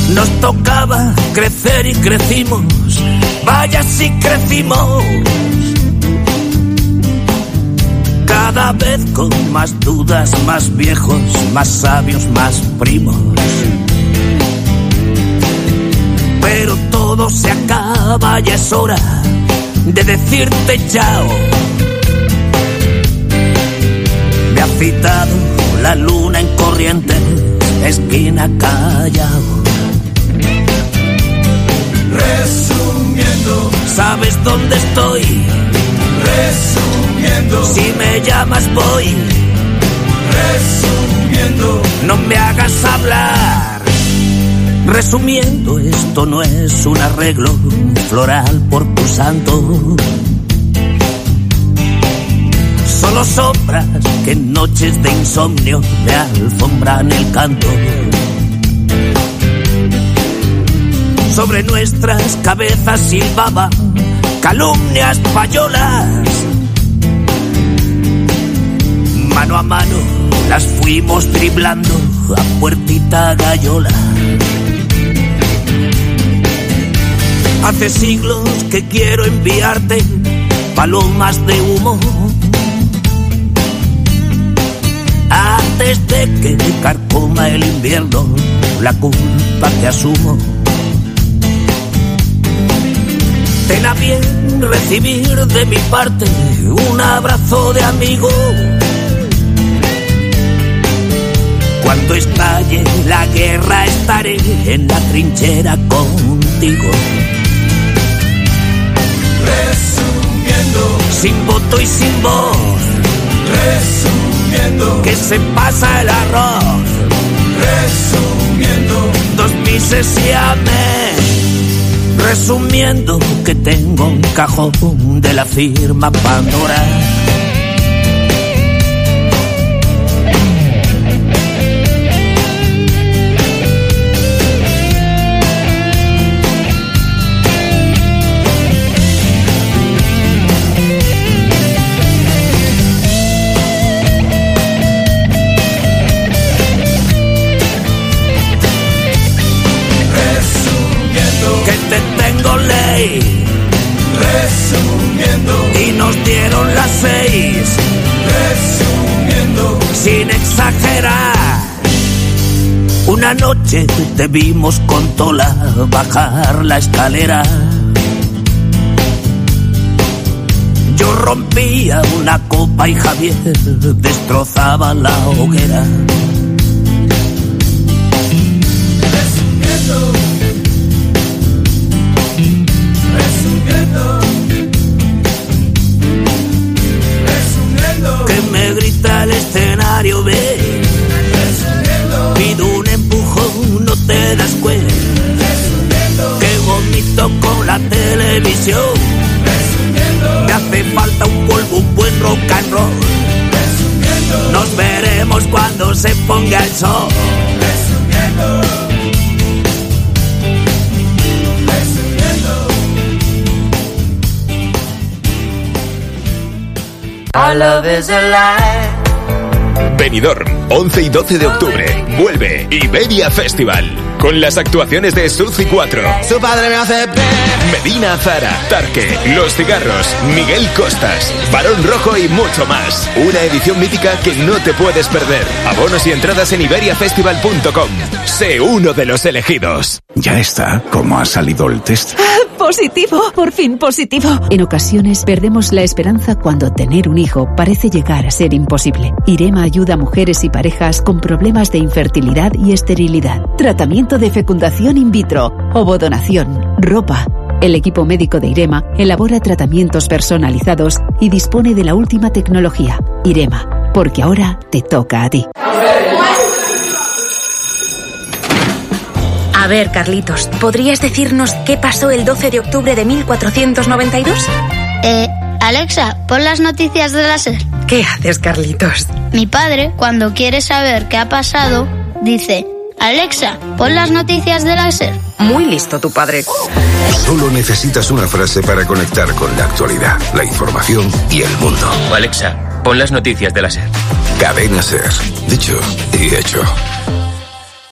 Nos tocaba crecer y crecimos, vaya si crecimos. Cada vez con más dudas, más viejos, más sabios, más primos. Pero todo se acaba, ya es hora de decirte chao. Me ha citado la luna en Corrientes, esquina Callao. Resumiendo, ¿sabes dónde estoy? Resumiendo, si me llamas voy. Resumiendo, no me hagas hablar. Resumiendo, esto no es un arreglo floral por tu santo. Solo sombras que en noches de insomnio me alfombran el canto. Sobre nuestras cabezas silbaban calumnias payolas. Mano a mano las fuimos driblando a puertita gallola. Hace siglos que quiero enviarte palomas de humo, antes de que me carcoma el invierno, la culpa que asumo. Ten a bien recibir de mi parte un abrazo de amigo. Cuando estalle la guerra estaré en la trinchera contigo. Resumiendo, sin voto y sin voz. Resumiendo, que se pasa el arroz. Resumiendo, 2 mises y amén. Resumiendo, que tengo un cajón de la firma Pandora. Resumiendo, y nos dieron las 6. Resumiendo, sin exagerar, una noche te vimos con Tola bajar la escalera. Yo rompía una copa y Javier destrozaba la hoguera. Que me grita el escenario, ve. Pido un empujón, no te das cuenta. Que vomito con la televisión. Me hace falta un polvo, un buen rock and roll. Nos veremos cuando se ponga el sol. Our love is alive. Benidorm, 11 y 12 de octubre. Vuelve Iberia Festival. Con las actuaciones de Suzy 4, Su padre me hace Medina Zara, Tarque, Los Cigarros, Miguel Costas, Barón Rojo y mucho más. Una edición mítica que no te puedes perder. Abonos y entradas en iberiafestival.com. Sé uno de los elegidos. Ya está. ¿Cómo ha salido el test? ¡Positivo! ¡Por fin positivo! En ocasiones perdemos la esperanza cuando tener un hijo parece llegar a ser imposible. Irema ayuda a mujeres y parejas con problemas de infertilidad y esterilidad. Tratamiento de fecundación in vitro, ovodonación, ropa. El equipo médico de Irema elabora tratamientos personalizados y dispone de la última tecnología. Irema, porque ahora te toca a ti. A ver, Carlitos, ¿podrías decirnos qué pasó el 12 de octubre de 1492? Alexa, pon las noticias de la SER. ¿Qué haces, Carlitos? Mi padre, cuando quiere saber qué ha pasado, dice: Alexa, pon las noticias de la SER. Muy listo tu padre. Solo necesitas una frase para conectar con la actualidad, la información y el mundo. Alexa, pon las noticias de la SER. Cadena SER. Dicho y hecho.